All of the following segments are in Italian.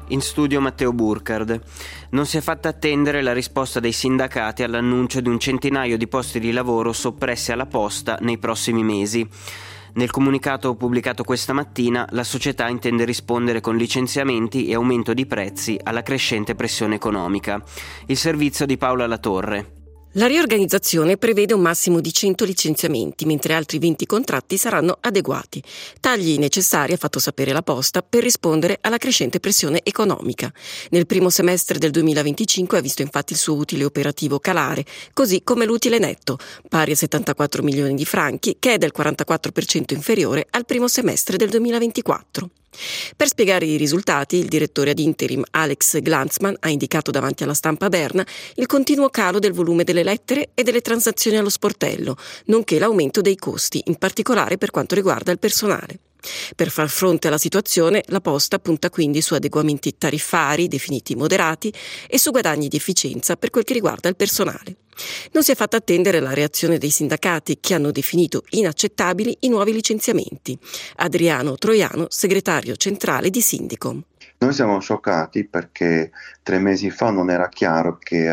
In studio Matteo Burkhardt. Non si è fatta attendere la risposta dei sindacati all'annuncio di un centinaio di posti di lavoro soppressi alla Posta nei prossimi mesi. Nel comunicato pubblicato questa mattina, la società intende rispondere con licenziamenti e aumento di prezzi alla crescente pressione economica. Il servizio di Paola Latorre. La riorganizzazione prevede un massimo di 100 licenziamenti, mentre altri 20 contratti saranno adeguati. Tagli necessari, ha fatto sapere la Posta, per rispondere alla crescente pressione economica. Nel primo semestre del 2025 ha visto infatti il suo utile operativo calare, così come l'utile netto, pari a 74 milioni di franchi, che è del 44% inferiore al primo semestre del 2024. Per spiegare i risultati, il direttore ad interim Alex Glanzman ha indicato davanti alla Stampa a Berna il continuo calo del volume delle lettere e delle transazioni allo sportello, nonché l'aumento dei costi, in particolare per quanto riguarda il personale. Per far fronte alla situazione, la Posta punta quindi su adeguamenti tariffari definiti moderati e su guadagni di efficienza per quel che riguarda il personale. Non si è fatta attendere la reazione dei sindacati, che hanno definito inaccettabili i nuovi licenziamenti. Adriano Troiano, segretario centrale di Sindicom. Noi siamo scioccati perché 3 mesi fa non era chiaro che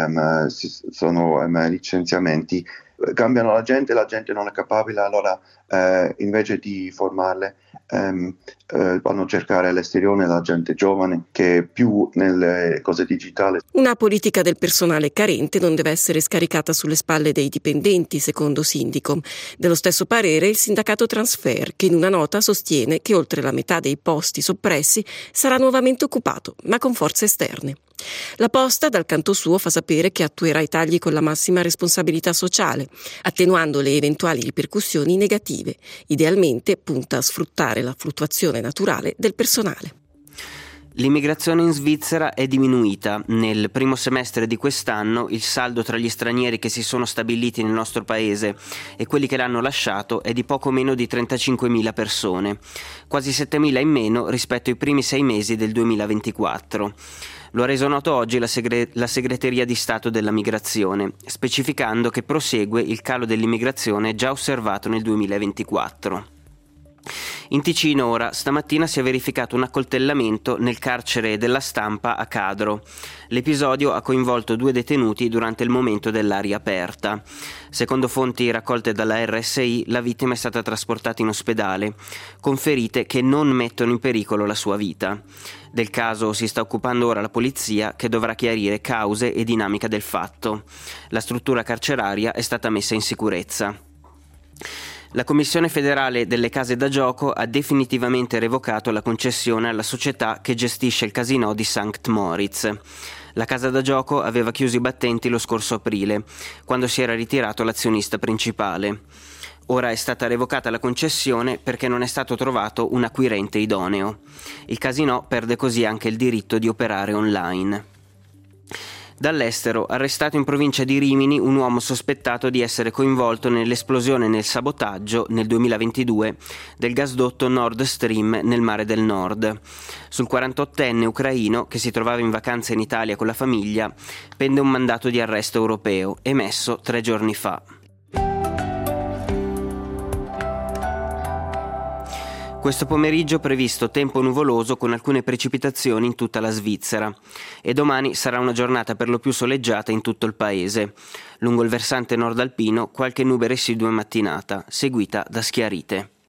sono licenziamenti. Cambiano la gente non è capabile, allora invece di formarle vanno a cercare all'esteriore la gente giovane che è più nelle cose digitali. Una politica del personale carente non deve essere scaricata sulle spalle dei dipendenti, secondo Sindicom. Dello stesso parere il sindacato Transfer, che in una nota sostiene che oltre la metà dei posti soppressi sarà nuovamente occupato, ma con forze esterne. La Posta, dal canto suo, fa sapere che attuerà i tagli con la massima responsabilità sociale, attenuando le eventuali ripercussioni negative. Idealmente punta a sfruttare la fluttuazione naturale del personale. L'immigrazione in Svizzera è diminuita. Nel primo semestre di quest'anno il saldo tra gli stranieri che si sono stabiliti nel nostro paese e quelli che l'hanno lasciato è di poco meno di 35.000 persone, quasi 7.000 in meno rispetto ai primi 6 mesi del 2024. Lo ha reso noto oggi la Segreteria di Stato della Migrazione, specificando che prosegue il calo dell'immigrazione già osservato nel 2024. In Ticino ora, stamattina si è verificato un accoltellamento nel carcere della Stampa a Cadro. L'episodio ha coinvolto 2 detenuti durante il momento dell'aria aperta. Secondo fonti raccolte dalla RSI, la vittima è stata trasportata in ospedale, con ferite che non mettono in pericolo la sua vita. Del caso si sta occupando ora la polizia, che dovrà chiarire cause e dinamica del fatto. La struttura carceraria è stata messa in sicurezza. La Commissione federale delle case da gioco ha definitivamente revocato la concessione alla società che gestisce il casinò di St. Moritz. La casa da gioco aveva chiuso i battenti lo scorso aprile, quando si era ritirato l'azionista principale. Ora è stata revocata la concessione perché non è stato trovato un acquirente idoneo. Il casinò perde così anche il diritto di operare online. Dall'estero, arrestato in provincia di Rimini un uomo sospettato di essere coinvolto nell'esplosione e nel sabotaggio nel 2022 del gasdotto Nord Stream nel Mare del Nord. Sul 48enne ucraino, che si trovava in vacanza in Italia con la famiglia, pende un mandato di arresto europeo emesso 3 giorni fa. Questo pomeriggio previsto tempo nuvoloso con alcune precipitazioni in tutta la Svizzera e domani sarà una giornata per lo più soleggiata in tutto il paese. Lungo il versante nord alpino qualche nube residua in mattinata, seguita da schiarite.